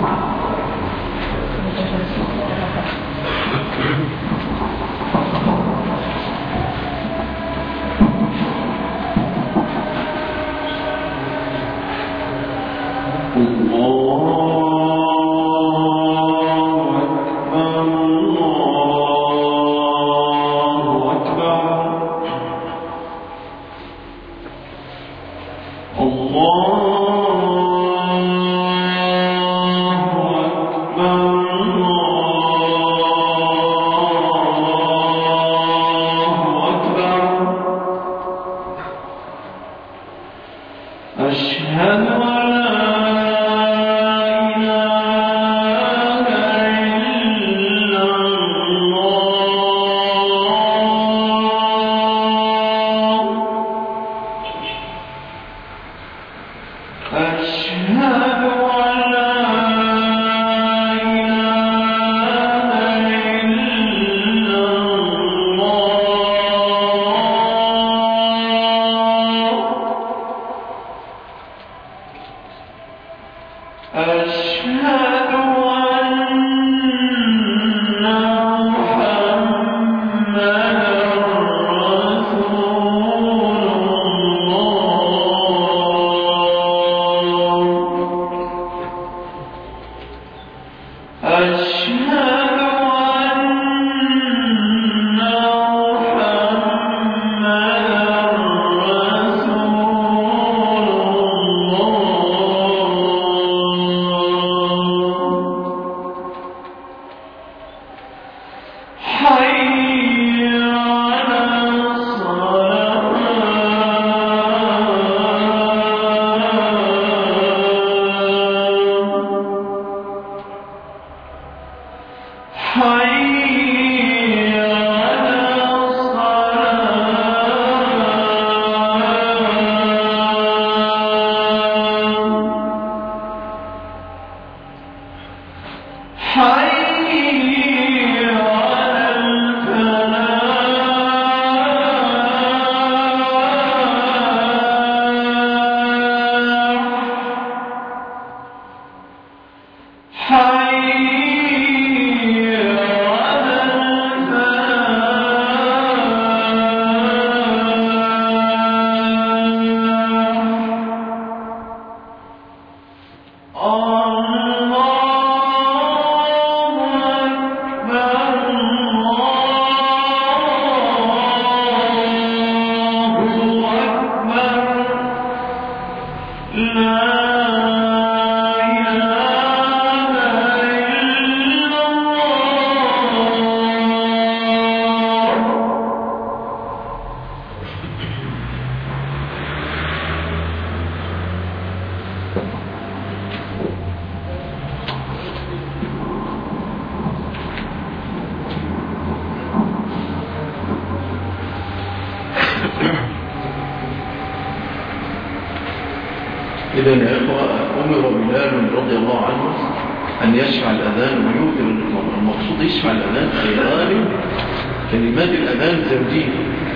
إذا يا إخوة أمر بلال رضي الله عنه أن يشفع الأذان ويوتر الإقامة. المقصود يشفع الأذان في غالب كلمات الأذان ترجيح،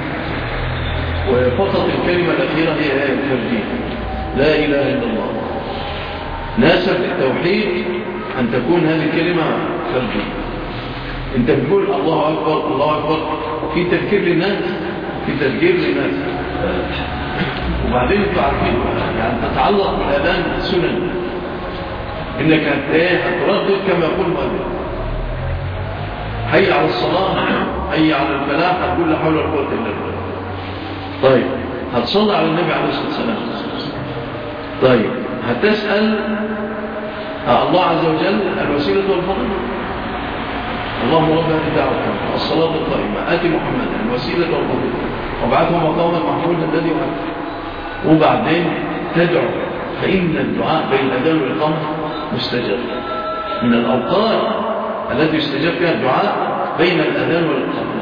وفقط الكلمة الأخيرة هي آية الترجيح لا إله إلا الله. ناسب التوحيد أن تكون هذه الكلمة ترجيح. أنت بتقول الله أكبر الله أكبر في تذكير للناس، في تذكير للناس، وبعدين تعرفين يعني تتعلق بالأذان سنن، إنك هتردد كما يقول مؤذن حي على الصلاة حي على الفلاح، هتقول لا حول ولا قوة إلا بالله. طيب هتصلي على النبي عليه الصلاة والسلام. طيب هتسأل الله عز وجل الوسيلة والفضل، اللهم رب هذه الدعوة الصلاة القائمة آتي محمدا الوسيلة والفضل وابعثه مقاما محمودا الذي وعده. وبعدين تدعو، فإن الدعاء بين الأذان والإقامة مستجاب، من الأوقات التي يستجاب فيها الدعاء بين الأذان والإقامة.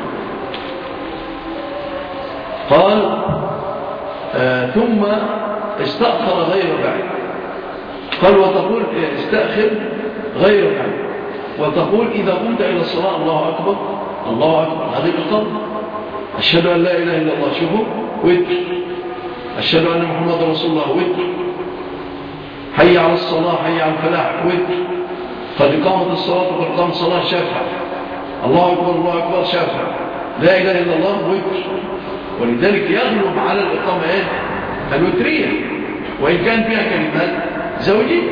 قال آه ثم استأخر غير بعيد. قال وتقول استأخر غير بعيد، وتقول إذا قمت إلى الصلاة الله أكبر الله أكبر، هذه الإقامة. أشهد أن لا إله إلا الله، شوفوا وتر. أشهد أن محمد رسول الله، وتر. حي على الصلاة حي على الفلاح، وتر. قد قامت الصلاة وقد قامت الصلاة شفع، الله أكبر الله أكبر شفع، لا إله إلا الله وتر. ولذلك يغلب على الإقامة إيه؟ الوترية، وإن كان فيها كلمات زوجية.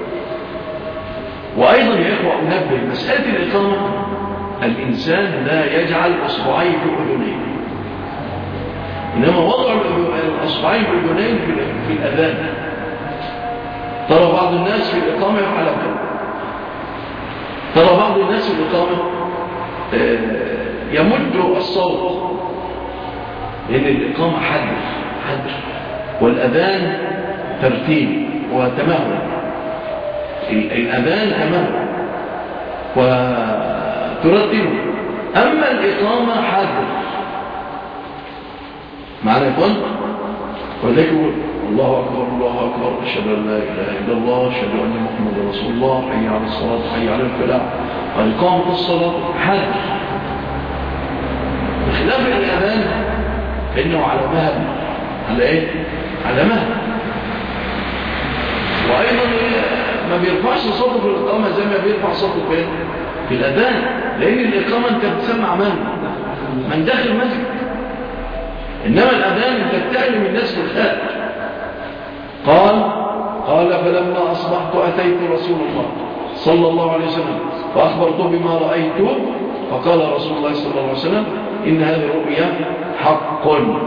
وأيضا يا إخوة أنبه مسألة الإقامة، الإنسان لا يجعل أصبعيه في أذنيه، إنما وضع الأصبعين في أذنين في الأذان. ترى بعض الناس في الإقامة يفعل كذا، ترى بعض الناس في الإقامة يمد الصوت، لأن الإقامة حدر حدر والأذان ترتيب وتمهل. الأذان تمهل وترتب، أما الإقامة حدر. معنى يقول وذلك الله أكبر الله أكبر أشهد أن لا إله إلا الله أشهد أن محمد رسول الله حي على الصلاة حي على الفلاح. وإقامة الصلاة حدر، بخلاف الأذان فإنه على مهل، على إيه؟ على مهل. وأيضا ما بيرفعش صوته في الإقامة زي ما بيرفع صوته فين؟ في الأذان، لأن الإقامة أنت بتسمع من؟ من داخل مسجد، إنما الأذان أنت بتعلم الناس في الخارج. قال قال فلما أصبحت أتيت رسول الله صلى الله عليه وسلم فأخبرته بما رأيته، فقال رسول الله صلى الله عليه وسلم إن هذه الرؤيا حق.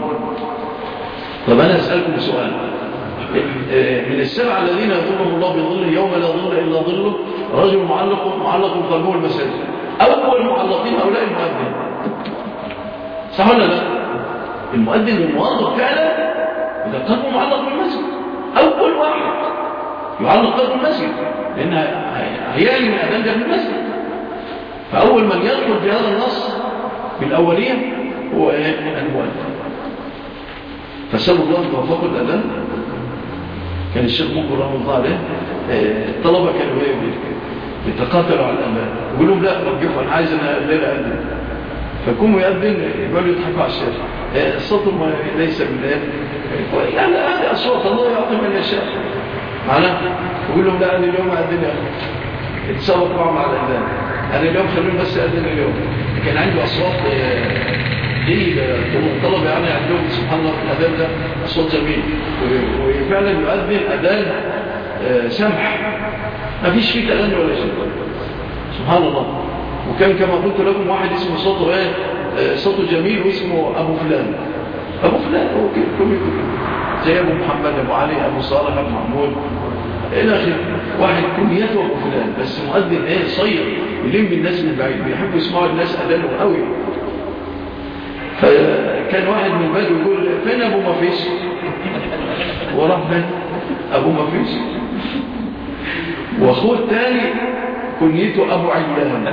طب أنا أسألكم سؤال، من السبع الذين يظلهم الله بظله يوم لا ظل إلا ظله رجل معلق معلق قلبه المساجد. أول معلقين هؤلاء المؤذن، صح ولا لا؟ المؤذن الموظف فعلا إذا قلبه معلق بالمسجد، أول واحد يعلق قلبه المسجد، لأن هيالي من أذان ده في المسجد. فأول من يدخل في هذا النص بالأولية هو المؤذن. فسأل الله أن توفقوا الأذان. كان الشيخ مقبل رحمه الله عليه الطلبة كانوا يتقاتلوا على الأذان، يقول لهم لا رجحوا أنا عايز أنا الليلة أذن، فكونوا يأذن يقولوا يضحكوا على الشيخ الصوت ليس بالله، يعني هذه أصوات الله يعطي من يشاء معناه. يقول لهم لا أنا اليوم أذن يا أخي، اتصرف معهم على الأذان، أنا اليوم خلوني بس أذن اليوم. كان عنده أصوات جيدة، الطلبة يعني عندهم سبحان الله في الأذان ده أصوات جميل، وفعلا يؤذن أذان سمح، ما فيش فيه تغني ولا شيء، سبحان الله. وكان كما قلت لكم واحد اسمه صوته ايه صوته جميل واسمه أبو فلان، أبو فلان هو كله زي أبو محمد أبو علي أبو صالح أبو محمود إلى آخره، واحد كنيته أبو فلان، بس مؤذن ايه صير يلم الناس من بعيد، بيحبوا يسمعوا الناس أذانه قوي. فكان واحد من البدو يقول فين أبو مفيش؟ وراح فين؟ أبو مفيش. وأخوه الثاني كنيته أبو عيان.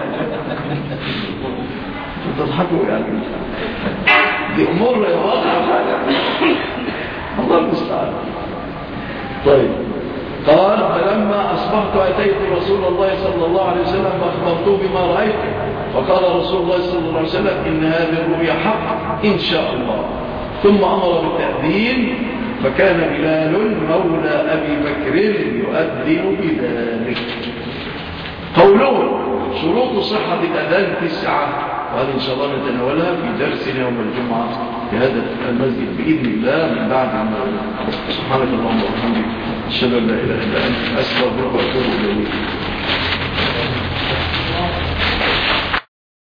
تضحكوا يعني، دي أمور واقعة فعلا، الله المستعان. طيب قال فلما أصبحت أتيت رسول الله صلى الله عليه وسلم فأخبرته بما رأيت، فقال رسول الله صلى الله عليه وسلم إن هذه الرؤيا حق إن شاء الله. ثم أمر بالتأذين، فكان بلال مولى أبي بكر يؤذن بذلك. قوله شروط صحة الأذان تسعة، وهذا إن شاء الله نتناولها في درسنا يوم الجمعة في هذا المسجد بإذن الله من بعد ما سبحانك اللهم وبحمدك أشهد أن لا إله إلا أنت أستغفرك وأتوب إليك.